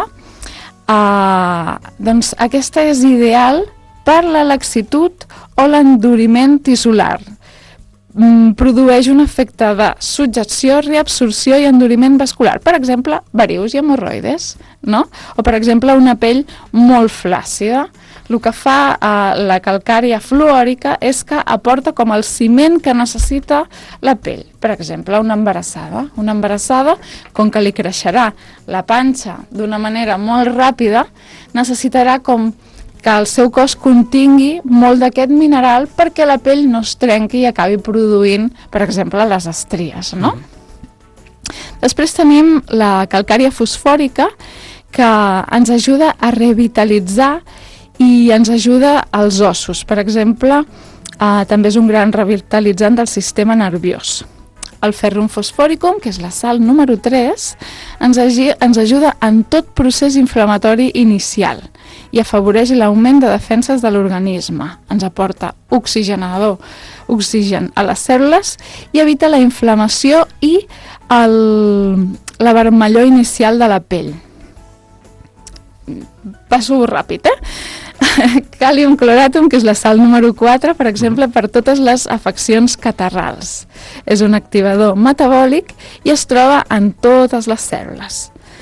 Uh, doncs aquesta és ideal per la laxitud o l'enduriment tissular. Mm, produeix un efecte de subjecció, reabsorció i enduriment vascular. Per exemple, varius i hemorroides, no? O, per exemple, una pell molt flàcida. El que fa eh, la calcària fluòrica és que aporta com el ciment que necessita la pell. Per exemple, una embarassada. Una embarassada, com que li creixerà la panxa d'una manera molt ràpida, necessitarà com que el seu cos contingui molt d'aquest mineral perquè la pell no es trenqui i acabi produint, per exemple, les estries, no? Mm-hmm. Després tenim la calcària fosfòrica, que ens ajuda a revitalitzar i ens ajuda als ossos. Per exemple, eh, també és un gran revitalitzant del sistema nerviós. El ferrum fosforicum, que és la sal número tres, ens, ens ajuda en tot procés inflamatori inicial i afavoreix l'augment de defenses de l'organisme. Ens aporta oxigenador, oxigen a les cèl·lules i evita la inflamació i el, la vermellor inicial de la pell. Passo ràpid, eh? Càlium cloratum, que és la sal número quatre, per exemple, per totes les afeccions catarrals. És un activador metabòlic i es troba en totes les cèl·lules.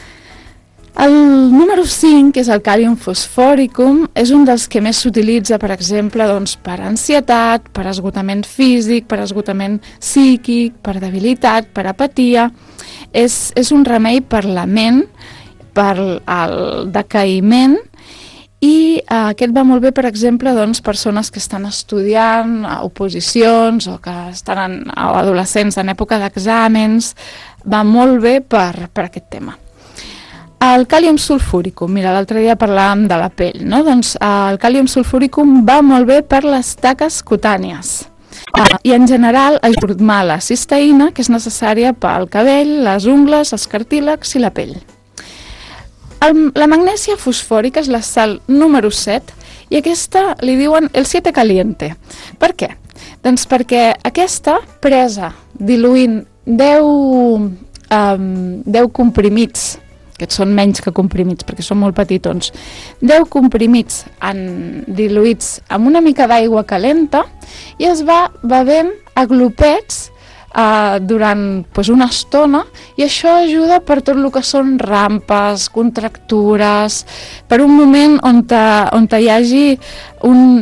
El número cinc, que és el càlium fosfòricum, és un dels que més s'utilitza, per exemple, doncs, per ansietat, per esgotament físic, per esgotament psíquic, per debilitat, per apatia. És, és un remei per la ment, per el decaïment, i eh, aquest va molt bé, per exemple, doncs, persones que estan estudiant a oposicions o que estan en, o adolescents en època d'exàmens. Va molt bé per, per aquest tema. El càlium sulfúricum, mira, l'altre dia parlàvem de la pell, no? Doncs el càlium sulfúricum va molt bé per les taques cutànies. Uh, I en general ajuda a la cisteïna, que és necessària pel cabell, les ungles, els cartílags i la pell. El, la magnèsia fosfòrica és la sal número set i aquesta li diuen el siete caliente. Per què? Doncs perquè aquesta presa diluint deu, um, deu comprimits, que són menys que comprimits perquè són molt petitons, deu comprimits en, diluïts amb una mica d'aigua calenta i es va bevent a glopets Uh, durant pues, una estona, i això ajuda per tot el que són rampes, contractures, per un moment on, te, on te hi hagi un,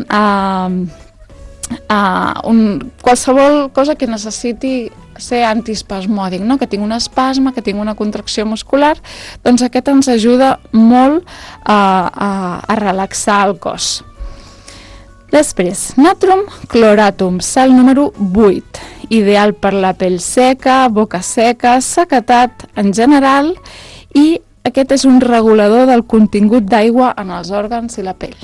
uh, uh, un, qualsevol cosa que necessiti ser antiespasmòdic, no? Que tinc un espasme, que tinc una contracció muscular, doncs aquest ens ajuda molt uh, a, a relaxar el cos. Després, natrum cloratum, sal número vuit, ideal per la pell seca, boca seca, sequetat en general, i aquest és un regulador del contingut d'aigua en els òrgans i la pell.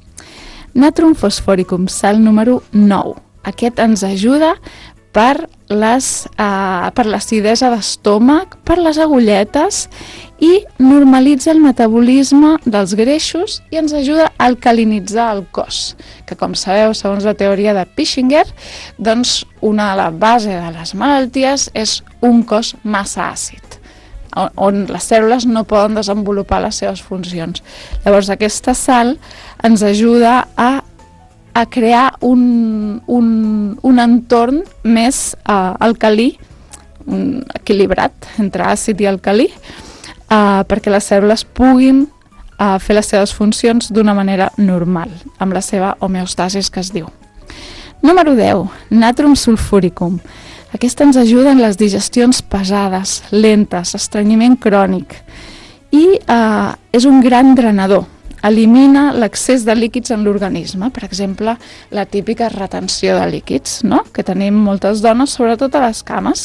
Natrum fosforicum, sal número nou, aquest ens ajuda per les, uh, per l'acidesa d'estómac, per les agulletes, i normalitza el metabolisme dels greixos i ens ajuda a alcalinitzar el cos, que com sabeu, segons la teoria de Pischinger, doncs una de les bases de les malalties és un cos massa àcid, on, on les cèl·lules no poden desenvolupar les seves funcions. Llavors aquesta sal ens ajuda a a crear un, un, un entorn més uh, alcalí, un equilibrat entre àcid i alcalí, uh, perquè les cèl·lules puguin uh, fer les seves funcions d'una manera normal, amb la seva homeostasis, que es diu. Número deu, natrum sulfúricum. Aquesta ens ajuda en les digestions pesades, lentes, estrenyiment crònic, i uh, és un gran drenador. Elimina l'excés de líquids en l'organisme, per exemple, la típica retenció de líquids, no? Que tenim moltes dones, sobretot a les cames.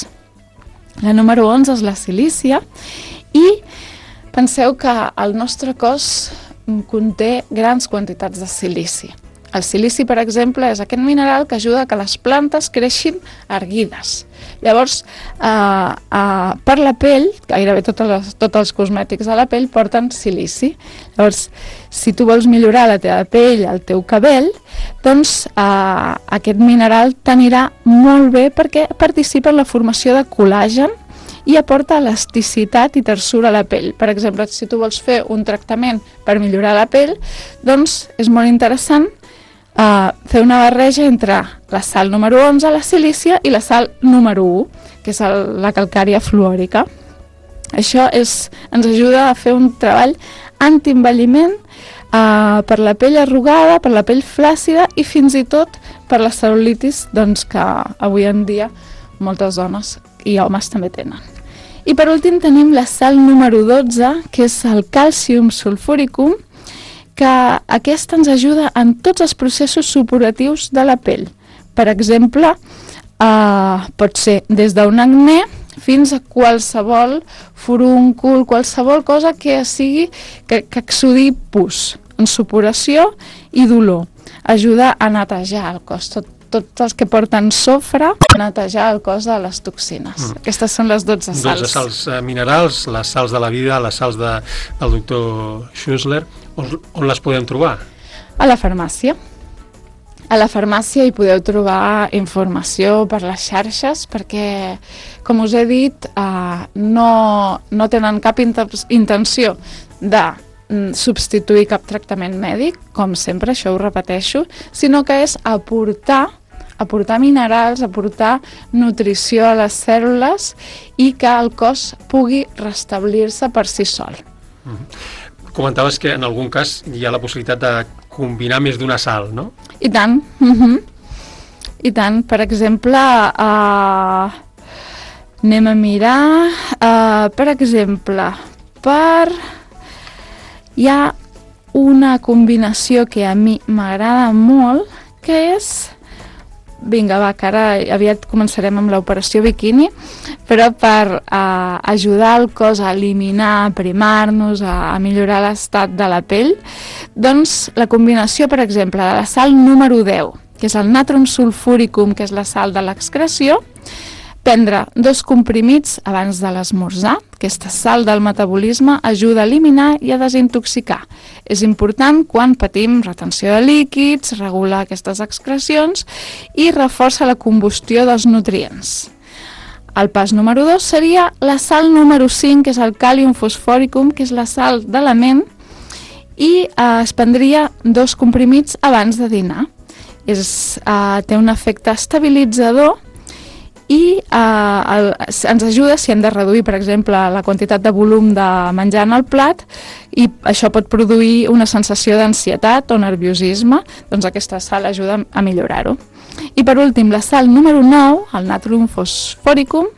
La número onze és la silícia, i penseu que el nostre cos conté grans quantitats de silici. El silici, per exemple, és aquest mineral que ajuda a que les plantes creixin erguides. Llavors, eh, eh, per la pell, gairebé tots els, tots els cosmètics de la pell porten silici. Llavors, si tu vols millorar la teva pell, el teu cabell, doncs eh, aquest mineral t'anirà molt bé perquè participa en la formació de col·làgen i aporta elasticitat i tersura a la pell. Per exemple, si tu vols fer un tractament per millorar la pell, doncs és molt interessant Uh, fer una barreja entre la sal número onze, la silícia, i la sal número u, que és el, la calcària fluòrica. Això és, ens ajuda a fer un treball antienvelliment uh, per la pell arrugada, per la pell flàcida i fins i tot per la cel·lulitis, doncs, que avui en dia moltes dones i homes també tenen. I per últim tenim la sal número dotze, que és el càlcium sulfúricum, que aquesta ens ajuda en tots els processos supuratius de la pell. Per exemple, eh, pot ser des d'un acné fins a qualsevol furúncul, qualsevol cosa que sigui que, que exudi pus, en supuració i dolor. Ajuda a netejar el cos, tot, tots els que porten sofre, a netejar el cos de les toxines. Mm. Aquestes són les dotze sals. dotze sals eh, minerals, les sals de la vida, les sals de, del doctor Schussler. On, on les podem trobar? A la farmàcia. A la farmàcia hi podeu trobar informació per les xarxes perquè, com us he dit, eh, no, no tenen cap intenció de substituir cap tractament mèdic, com sempre, això ho repeteixo, sinó que és aportar aportar minerals, aportar nutrició a les cèl·lules i que el cos pugui restablir-se per si sol. Mm-hmm. Comentaves que en algun cas hi ha la possibilitat de combinar més d'una sal, no? I tant. Mm-hmm. I tant. Per exemple, uh, anem a mirar, uh, per exemple, per... hi ha una combinació que a mi m'agrada molt, que és... Vinga, va, que ara aviat començarem amb l'operació biquini, però per uh, ajudar el cos a eliminar, a primar-nos, a, a millorar l'estat de la pell, doncs la combinació, per exemple, de la sal número deu, que és el natrum sulfuricum, que és la sal de l'excreció, prendre dos comprimits abans de l'esmorzar. Aquesta sal del metabolisme ajuda a eliminar i a desintoxicar. És important quan patim retenció de líquids, regula aquestes excrecions i reforça la combustió dels nutrients. El pas número dos seria la sal número cinc, que és el càlium fosforicum, que és la sal de la ment, i eh, es prendria dos comprimits abans de dinar. És, eh, té un efecte estabilitzador i eh, el, ens ajuda si hem de reduir, per exemple, la quantitat de volum de menjar en el plat, i això pot produir una sensació d'ansietat o nerviosisme, doncs aquesta sal ajuda a millorar-ho. I per últim, la sal número nou, el natrum fosforicum,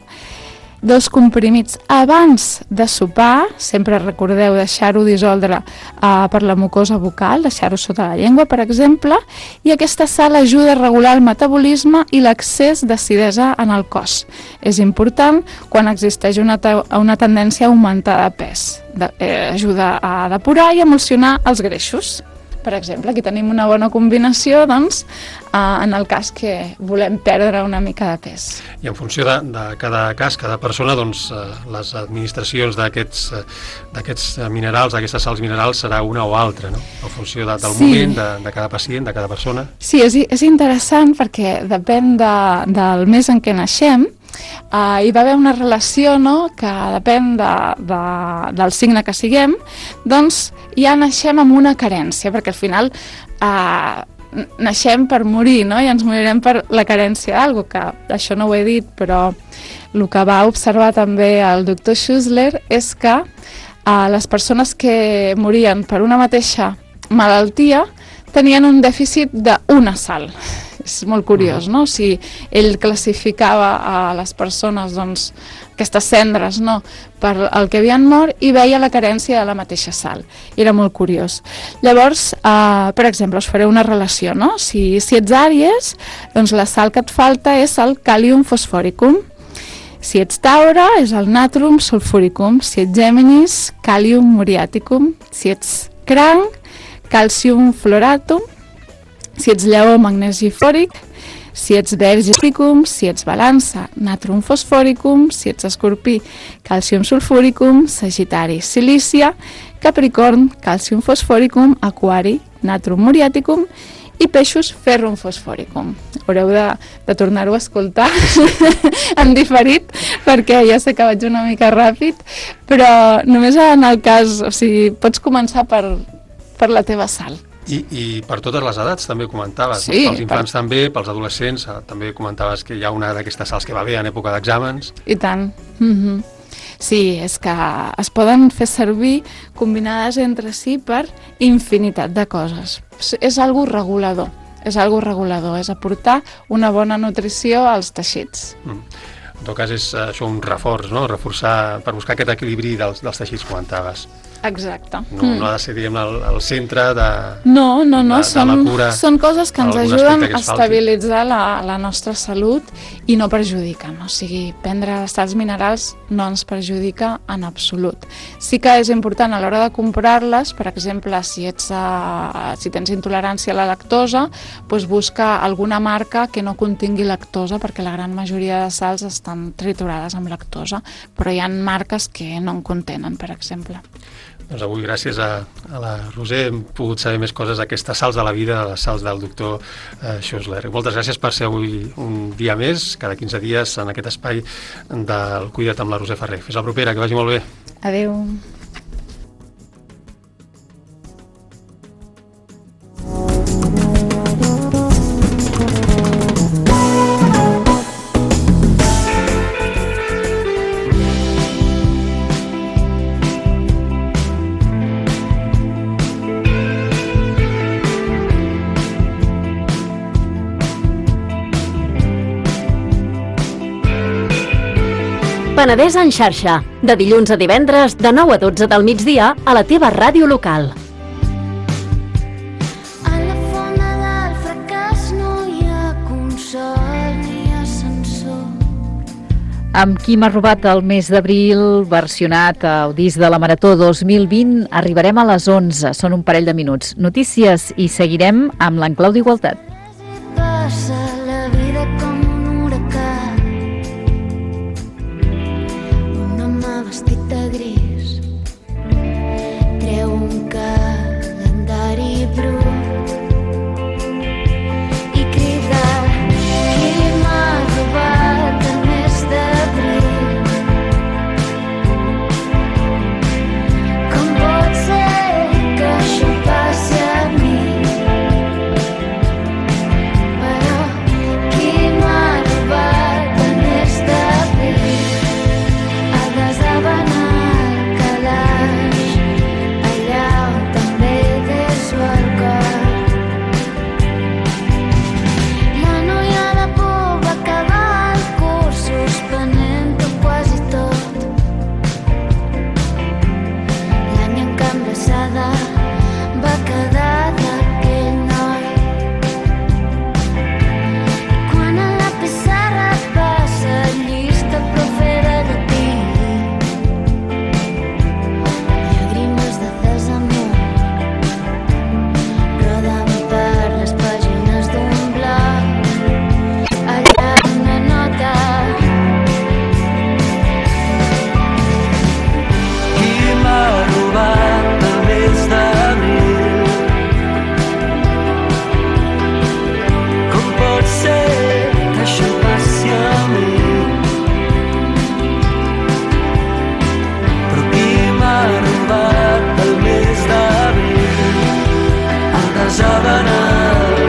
dos comprimits abans de sopar, sempre recordeu deixar-ho dissoldre uh, per la mucosa bucal, deixar-ho sota la llengua, per exemple, i aquesta sal ajuda a regular el metabolisme i l'accés d'acidesa en el cos. És important quan existeix una, una tendència a augmentar de pes. De, eh, ajuda a depurar i emulsionar els greixos. Per exemple, aquí tenim una bona combinació, doncs, eh, en el cas que volem perdre una mica de pes. I en funció de, de cada cas, cada persona, doncs, eh, les administracions d'aquests eh, d'aquests minerals, d'aquestes sals minerals, serà una o altra, no? En funció de, del sí. moment, de, de cada pacient, de cada persona. Sí, és, és interessant perquè depèn de, del mes en què naixem. Uh, hi va haver una relació, no?, que depèn de, de, del signe que siguem, doncs ja naixem amb una carència, perquè al final uh, naixem per morir, no?, i ens morirem per la carència d'algú, que això no ho he dit, però el que va observar també el doctor Schussler és que uh, les persones que morien per una mateixa malaltia tenien un dèficit d'una sal. És molt curiós, no? Si ell classificava a les persones, doncs, aquestes cendres, no?, per el que havien mort, i veia la carència de la mateixa sal. Era molt curiós. Llavors, eh, per exemple, us faré una relació, no? Si, si ets Àries, doncs la sal que et falta és el càlium fosforicum. Si ets Taure, és el natrum sulfuricum. Si ets Géminis, càlium muriaticum. Si ets Cranc, calcium fluoratum. Si ets Lleó, magnesi fòric. Si ets Verge, fosforicum. Si ets Balança, natrum fosforicum. Si ets Escorpí, calcium sulfuricum. Sagitari, silícia. Capricorn, calcium fosforicum. Aquari, natrum muriaticum. I Peixos, ferrum fosforicum. Haureu de, de tornar-ho a escoltar en diferit, perquè ja sé que vaig una mica ràpid, però només en el cas, o sigui, pots començar per, per la teva sal. I, I per totes les edats també comentaves, sí, pels infants per... també, pels adolescents, també comentaves que hi ha una d'aquestes sals que va bé en època d'exàmens. I tant. Mm-hmm. Sí, és que es poden fer servir combinades entre si per infinitat de coses. És algo regulador, és algo regulador, és aportar una bona nutrició als teixits. Mm. En tot cas és això un reforç, no? Reforçar, per buscar aquest equilibri dels, dels teixits que comentaves. Exacte. No, mm. no ha de ser, diguem, el, el centre de, no, no, no. de, són, de la cura. Són coses que ens ajuden que a estabilitzar la, la nostra salut i no perjudiquen. O sigui, prendre les sals minerals no ens perjudica en absolut. Sí que és important a l'hora de comprar-les, per exemple, si, ets, uh, si tens intolerància a la lactosa, doncs busca alguna marca que no contingui lactosa, perquè la gran majoria de sals estan triturades amb lactosa, però hi ha marques que no en contenen, per exemple. Doncs avui, gràcies a, a la Roser, hem pogut saber més coses d'aquestes sals de la vida, de les sals del doctor eh, Schussler. Moltes gràcies per ser avui un dia més, cada quinze dies, en aquest espai del Cuida't amb la Roser Ferrer. Fins la propera, que vagi molt bé. Adéu. Penedès en xarxa, de dilluns a divendres, de nou a dotze del migdia, a la teva ràdio local. A la fona del fracàs no hi ha consol ni ascensor. Amb Qui m'ha robat el mes d'abril, versionat al disc de la Marató dos mil vint, arribarem a les onze, són un parell de minuts. Notícies i seguirem amb l'Enclau d'Igualtat. Passa